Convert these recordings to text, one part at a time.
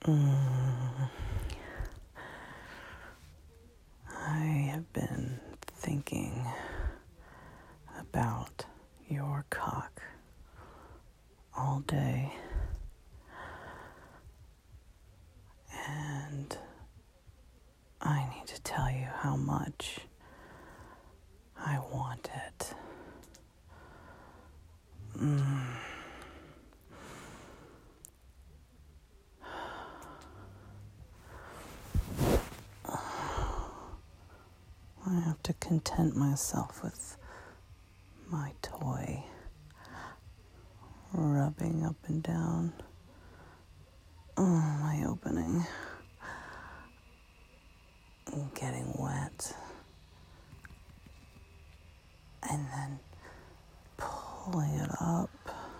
I have been thinking about your cock all day, and I need to tell you how much I want it. I have to content myself with my toy rubbing up and down my opening, getting wet, and then pulling it up.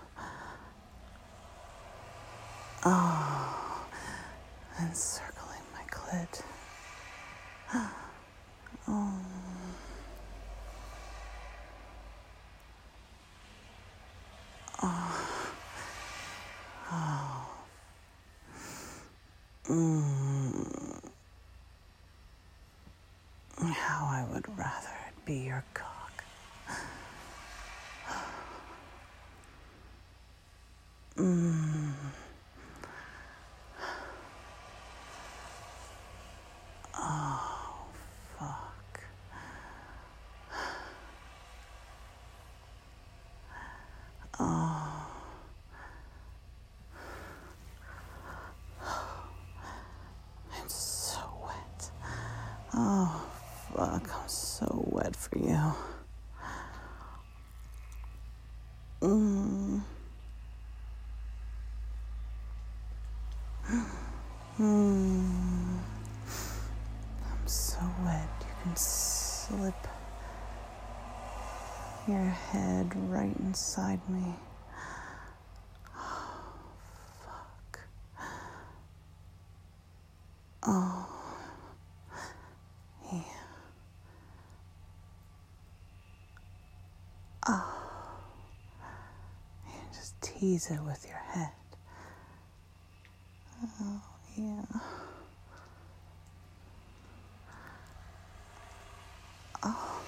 And circling my clit. How I would rather it be your cock. Oh, fuck. It's so wet. Oh, fuck, I'm so wet for you. I'm so wet, you can slip your head right inside me. Oh, fuck. Oh, yeah. Oh, you just tease it with your head. Oh, yeah. Oh.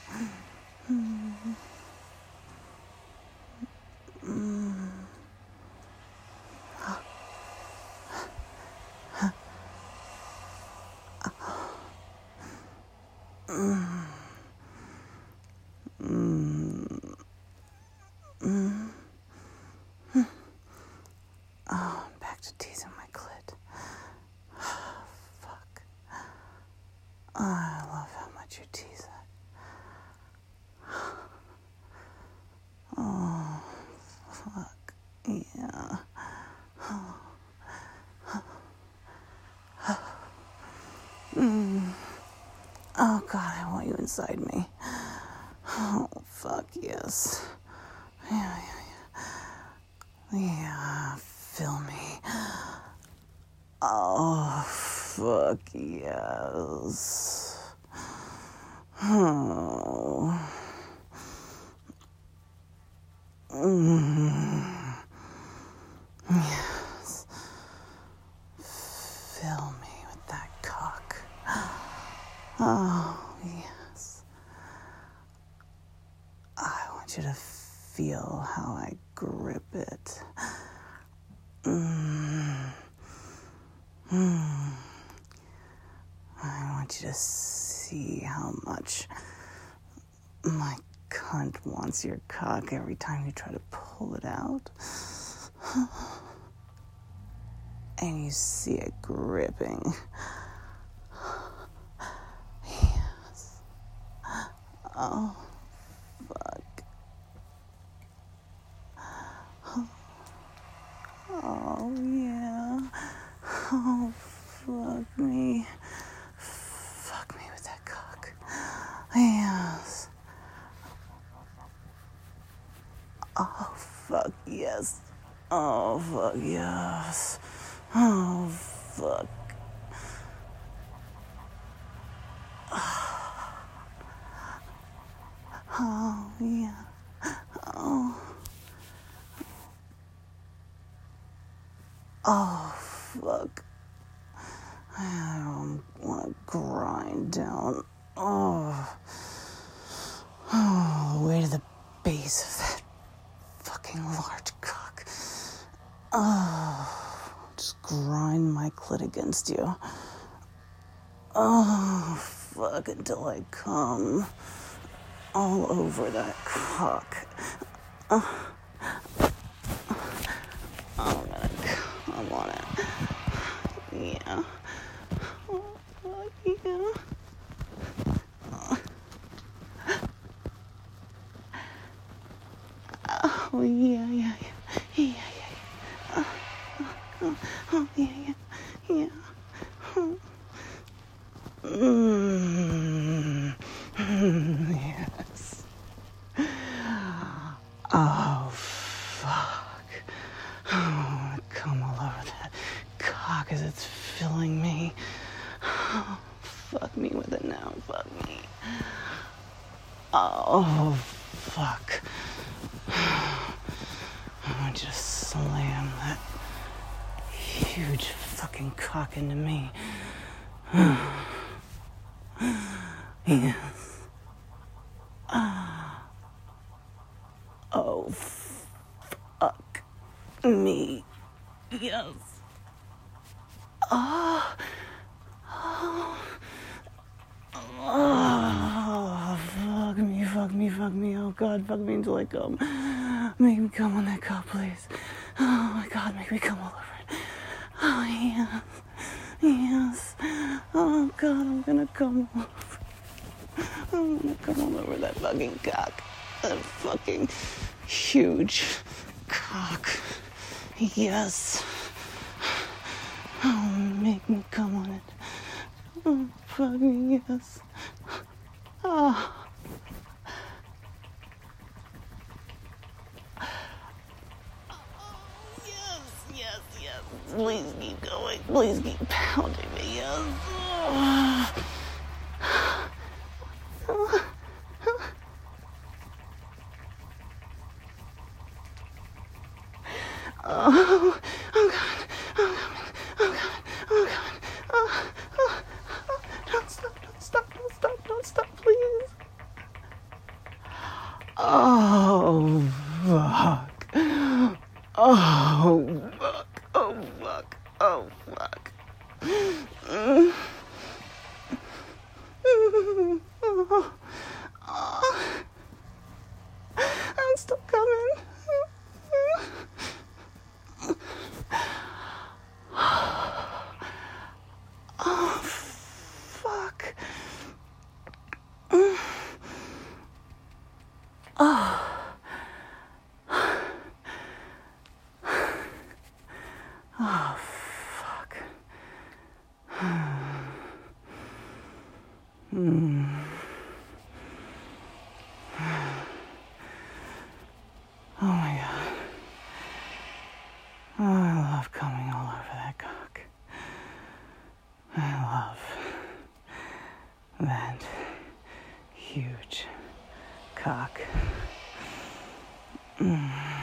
Oh, I'm back to teasing my clit. Fuck. I love how much you tease it. Oh, fuck. Yeah. Oh, God, I want you inside me. Oh, fuck, yes. Yeah. Yeah, fill me. Oh, fuck, yes. Oh. Yes. Fill me with that cock. Oh, yes. I want you to feel how I grip it. I want you to see how much my cunt wants your cock every time you try to pull it out. And you see it gripping. Yes. Oh, fuck. Oh, yeah. Oh, fuck me. Fuck me with that cock. Yes. Oh, fuck yes. Oh, fuck yes. Oh, fuck. Oh, yeah. Oh. Oh, fuck. I don't want to grind down. Oh, all the way to the base of that fucking large cock. Oh, just grind my clit against you. Oh, fuck, until I come all over that cock. I'm gonna come on it. Yeah. Oh, fuck yeah. Oh, yeah, yeah, yeah. Yeah, yeah, yeah. Oh, yeah, yeah. Yeah. Oh. Yes. Oh, fuck. Oh, come all over that cock as it's filling me. Oh, fuck me with it now. Fuck me. Oh, fuck. I want you to slam that huge fucking cock into me. Yes. Oh, fuck me. Yes. Oh. Oh. Oh, fuck me. Oh, God, fuck me until I come. Make me come on that cock, please. Oh, my God, make me come all over it. Oh, yes. Yes. Oh, God, I'm gonna come all over. I'm gonna come all over that fucking cock. That fucking huge cock. Yes. Oh, make me come on it. Oh, fucking yes. Oh. Yes. Please keep going. Please keep pounding me. Yes. Oh, God. Oh, God. Oh. Don't stop, please. Oh, fuck. Oh, fuck. I'm still coming. Oh, fuck. Oh, fuck. Oh, my God. Oh, I love coming all over that cock. I love that huge cock.